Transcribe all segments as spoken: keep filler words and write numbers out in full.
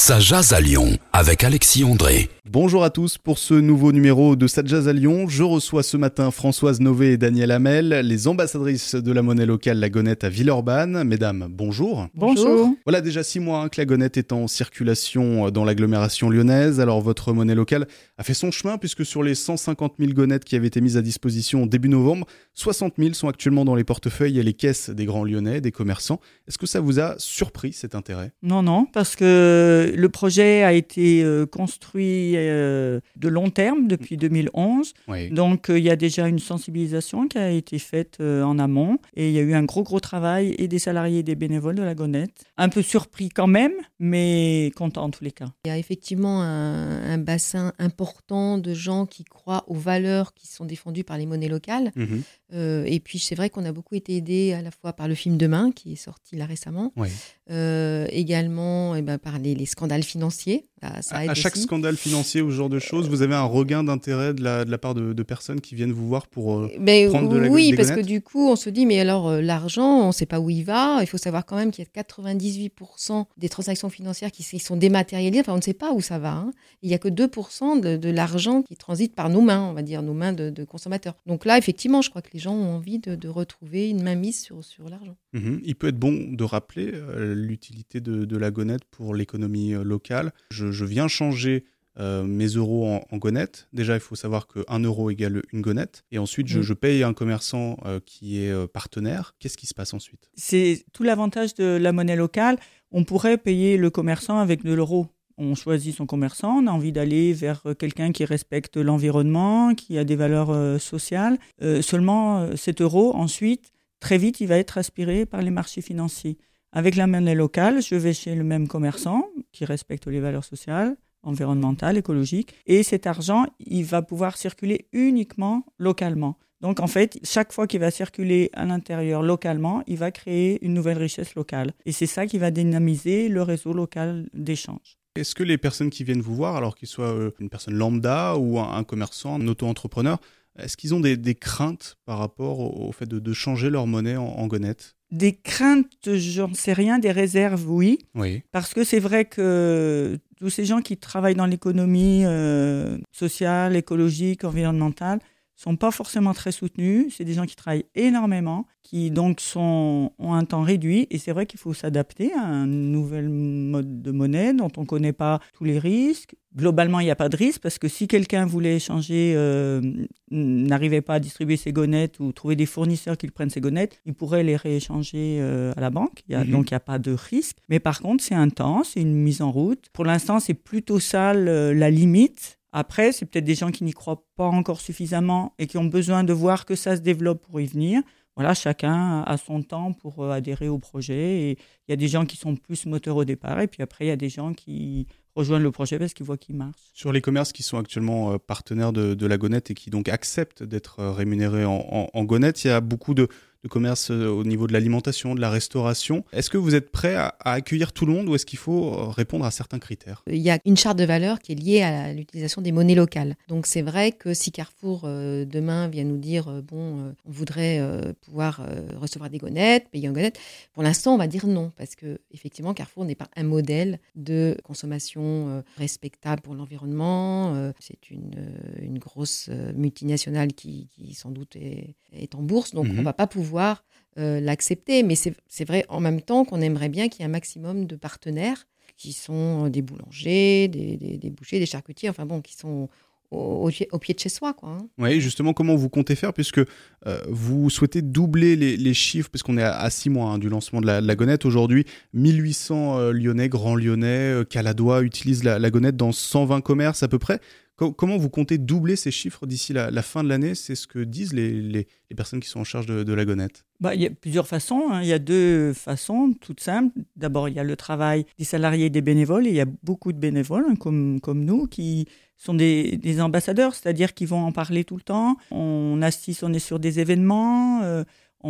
Ça jase à Lyon avec Alexis André. Bonjour à tous, pour ce nouveau numéro de Ça jase à Lyon, je reçois ce matin Françoise Nové et Danielle Hamel, les ambassadrices de la monnaie locale La Gonette à Villeurbanne. Mesdames, bonjour. Bonjour. Voilà déjà six mois hein, que La Gonette est en circulation dans l'agglomération lyonnaise. Alors votre monnaie locale a fait son chemin puisque sur les cent cinquante mille gonettes qui avaient été mises à disposition début novembre, soixante mille sont actuellement dans les portefeuilles et les caisses des grands lyonnais, des commerçants. Est-ce que ça vous a surpris cet intérêt ? Non, non, parce que le projet a été euh, construit euh, de long terme depuis deux mille onze. Oui. Donc, il euh, y a déjà une sensibilisation qui a été faite euh, en amont. Et il y a eu un gros, gros travail et des salariés et des bénévoles de la Gonette. Un peu surpris quand même, mais content en tous les cas. Il y a effectivement un, un bassin important de gens qui croient aux valeurs qui sont défendues par les monnaies locales. Mmh. Euh, et puis, c'est vrai qu'on a beaucoup été aidés à la fois par le film Demain, qui est sorti là récemment. Oui. Euh, également eh ben, par les, les scandales financiers. Ça, ça aide à, à chaque aussi. scandale financier ou ce genre de choses, vous avez un regain d'intérêt de la, de la part de, de personnes qui viennent vous voir pour euh, Mais prendre de la oui, des parce gonettes ? que du coup, on se dit, mais alors euh, l'argent, on ne sait pas où il va. Il faut savoir quand même qu'il y a quatre-vingt-dix-huit pour cent des transactions financières qui, qui sont dématérialisées. Enfin, on ne sait pas où ça va. Hein. Il n'y a que deux pour cent de, de l'argent qui transite par nos mains, on va dire, nos mains de, de consommateurs. Donc là, effectivement, je crois que les gens ont envie de, de retrouver une mainmise sur, sur l'argent. Mmh. Il peut être bon de rappeler euh, l'utilité de, de la gonette pour l'économie euh, locale. Je, je viens changer Euh, mes euros en, en gonette. Déjà, il faut savoir qu'un euro égale une gonette. Et ensuite, je, Mmh. je paye un commerçant euh, qui est euh, partenaire. Qu'est-ce qui se passe ensuite ? C'est tout l'avantage de la monnaie locale. On pourrait payer le commerçant avec de l'euro. On choisit son commerçant, on a envie d'aller vers quelqu'un qui respecte l'environnement, qui a des valeurs euh, sociales. Euh, seulement, euh, cet euro, ensuite, très vite, il va être aspiré par les marchés financiers. Avec la monnaie locale, je vais chez le même commerçant qui respecte les valeurs sociales, environnementales, écologiques, et cet argent, il va pouvoir circuler uniquement localement. Donc, en fait, chaque fois qu'il va circuler à l'intérieur localement, il va créer une nouvelle richesse locale. Et c'est ça qui va dynamiser le réseau local d'échange. Est-ce que les personnes qui viennent vous voir, alors qu'ils soient euh, une personne lambda ou un, un commerçant, un auto-entrepreneur, est-ce qu'ils ont des, des craintes par rapport au, au fait de, de changer leur monnaie en, en gonette ? Des craintes, j'en sais rien, des réserves, oui. Oui. Parce que c'est vrai que tous ces gens qui travaillent dans l'économie euh, sociale, écologique, environnementale, sont pas forcément très soutenus. C'est des gens qui travaillent énormément, qui donc sont, ont un temps réduit. Et c'est vrai qu'il faut s'adapter à un nouvel mode de monnaie dont on ne connaît pas tous les risques. Globalement, il n'y a pas de risque parce que si quelqu'un voulait échanger, euh, n'arrivait pas à distribuer ses gonettes ou trouver des fournisseurs qui prennent ses gonettes, il pourrait les rééchanger euh, à la banque. Il y a, Mmh. donc, il n'y a pas de risque. Mais par contre, c'est un temps, c'est une mise en route. Pour l'instant, c'est plutôt ça le, la limite. Après, c'est peut-être des gens qui n'y croient pas encore suffisamment et qui ont besoin de voir que ça se développe pour y venir. Voilà, chacun a son temps pour adhérer au projet. Et il y a des gens qui sont plus moteurs au départ et puis après, il y a des gens qui rejoignent le projet parce qu'ils voient qu'il marche. Sur les commerces qui sont actuellement euh, partenaires de, de la gonette et qui donc acceptent d'être euh, rémunérés en, en, en gonette, il y a beaucoup de, de commerces euh, au niveau de l'alimentation, de la restauration. Est-ce que vous êtes prêt à, à accueillir tout le monde ou est-ce qu'il faut euh, répondre à certains critères ? Il y a une charte de valeurs qui est liée à l'utilisation des monnaies locales. Donc c'est vrai que si Carrefour euh, demain vient nous dire euh, bon, euh, on voudrait euh, pouvoir euh, recevoir des gonettes, payer en gonettes, pour l'instant on va dire non parce que effectivement Carrefour n'est pas un modèle de consommation euh, respectable pour l'environnement. Euh, c'est une, euh, une grosse euh, multinationale qui, qui sans doute est, est en bourse, donc Mmh. on va pas pouvoir euh, l'accepter. Mais c'est, c'est vrai en même temps qu'on aimerait bien qu'il y ait un maximum de partenaires qui sont des boulangers, des, des, des bouchers, des charcutiers, enfin bon, qui sont au, au, au pied de chez soi, quoi. Hein. Oui, justement, comment vous comptez faire puisque euh, vous souhaitez doubler les, les chiffres puisqu'on est à, à six mois hein, du lancement de la, de la gonette. Aujourd'hui, mille huit cents euh, Lyonnais, Grands Lyonnais, euh, Caladois utilisent la, la gonette dans cent vingt commerces à peu près. Co- comment vous comptez doubler ces chiffres d'ici la, la fin de l'année ? C'est ce que disent les, les, les personnes qui sont en charge de, de la gonette. Bah, il y a plusieurs façons. Hein. Il y a deux façons, toutes simples. D'abord, il y a le travail des salariés et des bénévoles. Et il y a beaucoup de bénévoles, hein, comme, comme nous, qui sont des, des ambassadeurs, c'est-à-dire qu'ils vont en parler tout le temps. On assiste, on est sur des événements. Euh,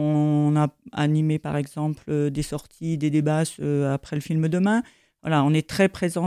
on a animé, par exemple, des sorties, des débats euh, après le film Demain. Voilà, on est très présent sur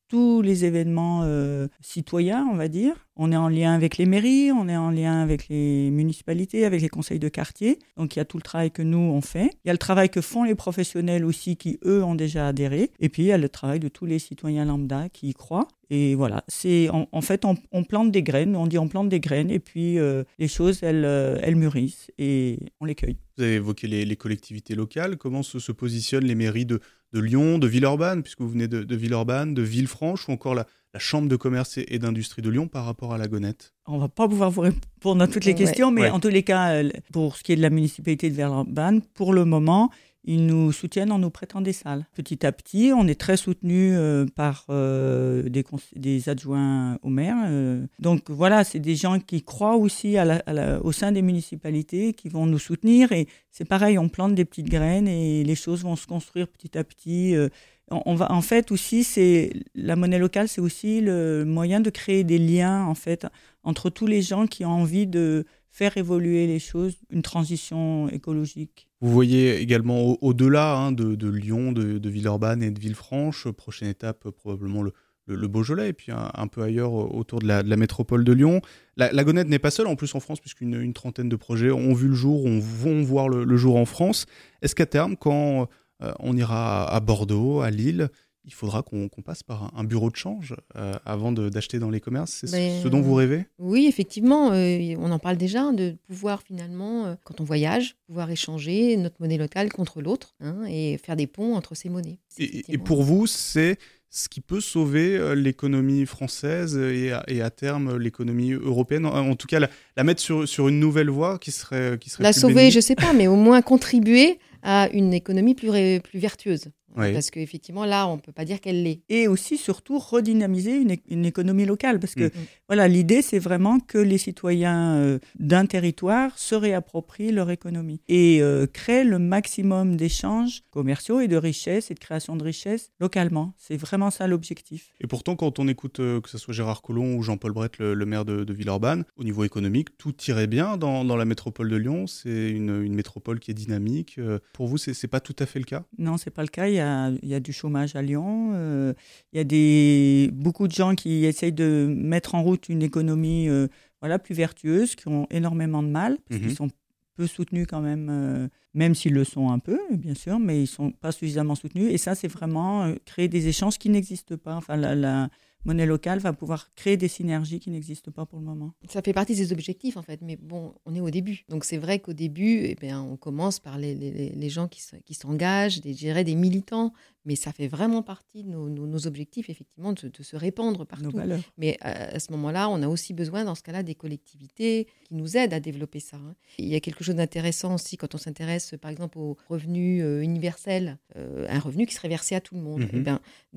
tous les événements euh, citoyens, on va dire. On est en lien avec les mairies, on est en lien avec les municipalités, avec les conseils de quartier. Donc, il y a tout le travail que nous, on fait. Il y a le travail que font les professionnels aussi qui, eux, ont déjà adhéré. Et puis, il y a le travail de tous les citoyens lambda qui y croient. Et voilà, c'est, en, en fait, on, on plante des graines, on dit on plante des graines, et puis euh, les choses, elles, euh, elles mûrissent et on les cueille. Vous avez évoqué les, les collectivités locales. Comment se, se positionnent les mairies de, de Lyon, de Villeurbanne, puisque vous venez de, de Villeurbanne, de Villefranche, ou encore la, la Chambre de commerce et, et d'industrie de Lyon par rapport à la Gonette? On ne va pas pouvoir vous répondre à toutes les ouais. questions, mais ouais. en tous les cas, pour ce qui est de la municipalité de Villeurbanne, pour le moment, ils nous soutiennent en nous prêtant des salles. Petit à petit, on est très soutenu euh, par euh, des, cons- des adjoints au maire. Euh. Donc voilà, c'est des gens qui croient aussi à la, à la, au sein des municipalités, qui vont nous soutenir. Et c'est pareil, on plante des petites graines et les choses vont se construire petit à petit. Euh. On, on va, en fait, aussi, c'est, la monnaie locale, c'est aussi le moyen de créer des liens, en fait, entre tous les gens qui ont envie de faire évoluer les choses, une transition écologique. Vous voyez également au- au-delà hein, de, de Lyon, de, de Villeurbanne et de Villefranche, prochaine étape probablement le, le, le Beaujolais et puis un, un peu ailleurs autour de la, de la métropole de Lyon. La, la Gonette n'est pas seule en plus en France puisqu'une une trentaine de projets ont vu le jour, on vont voir le, le jour en France. Est-ce qu'à terme, quand euh, on ira à Bordeaux, à Lille, il faudra qu'on, qu'on passe par un, un bureau de change euh, avant de, d'acheter dans les commerces? C'est Ben, ce dont vous rêvez? Oui, effectivement, euh, on en parle déjà, de pouvoir finalement, euh, quand on voyage, pouvoir échanger notre monnaie locale contre l'autre hein, et faire des ponts entre ces monnaies. Et, et pour vous, c'est ce qui peut sauver euh, l'économie française et à, et à terme l'économie européenne, en, en tout cas la, la mettre sur, sur une nouvelle voie qui serait, qui serait La plus sauver, bénéfique. je ne sais pas, mais au moins contribuer à une économie plus, ré- plus vertueuse. Oui. Parce qu'effectivement, là, on ne peut pas dire qu'elle l'est. Et aussi, surtout, redynamiser une, é- une économie locale. Parce que, Mm. voilà, l'idée, c'est vraiment que les citoyens euh, d'un territoire se réapproprient leur économie et euh, créent le maximum d'échanges commerciaux et de richesses et de création de richesses localement. C'est vraiment ça l'objectif. Et pourtant, quand on écoute euh, que ce soit Gérard Collomb ou Jean-Paul Brett, le, le maire de, de Villeurbanne, au niveau économique, tout irait bien dans, dans la métropole de Lyon. C'est une, une métropole qui est dynamique. Euh, pour vous, c'est, c'est pas tout à fait le cas? Non, c'est pas le cas. Il y a, il y a du chômage à Lyon. Euh, il y a des, beaucoup de gens qui essayent de mettre en route une économie euh, voilà, plus vertueuse, qui ont énormément de mal, parce Mhm. qu'ils sont peu soutenus quand même, euh, même s'ils le sont un peu, bien sûr, mais ils ne sont pas suffisamment soutenus. Et ça, c'est vraiment euh, créer des échanges qui n'existent pas. Enfin, la, la monnaie locale va pouvoir créer des synergies qui n'existent pas pour le moment. Ça fait partie des objectifs, en fait. Mais bon, on est au début. Donc, c'est vrai qu'au début, eh bien, on commence par les, les, les gens qui, se, qui s'engagent, des, je dirais des militants. Mais ça fait vraiment partie de nos, nos, nos objectifs, effectivement, de, de se répandre partout. Nos valeurs. Mais à, à ce moment-là, on a aussi besoin, dans ce cas-là, des collectivités qui nous aident à développer ça. Hein. Il y a quelque chose d'intéressant aussi quand on s'intéresse, par exemple, au revenu euh, universel, euh, un revenu qui serait versé à tout le monde. Mhm. Eh bien,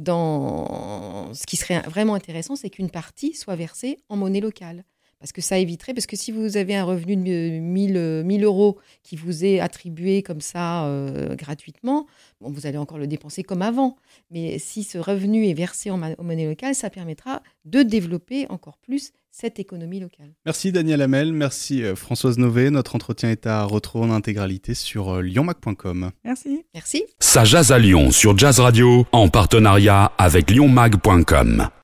dans... ce qui serait vraiment intéressant, c'est qu'une partie soit versée en monnaie locale. Parce que ça éviterait, parce que si vous avez un revenu de mille euros qui vous est attribué comme ça euh, gratuitement, bon, vous allez encore le dépenser comme avant. Mais si ce revenu est versé en, ma- en monnaie locale, ça permettra de développer encore plus cette économie locale. Merci Daniel Hamel, merci euh, Françoise Nové. Notre entretien est à retrouver en intégralité sur euh, lyon mac point com. Merci. Merci. Ça jase à Lyon sur Jazz Radio en partenariat avec lyon mag point com.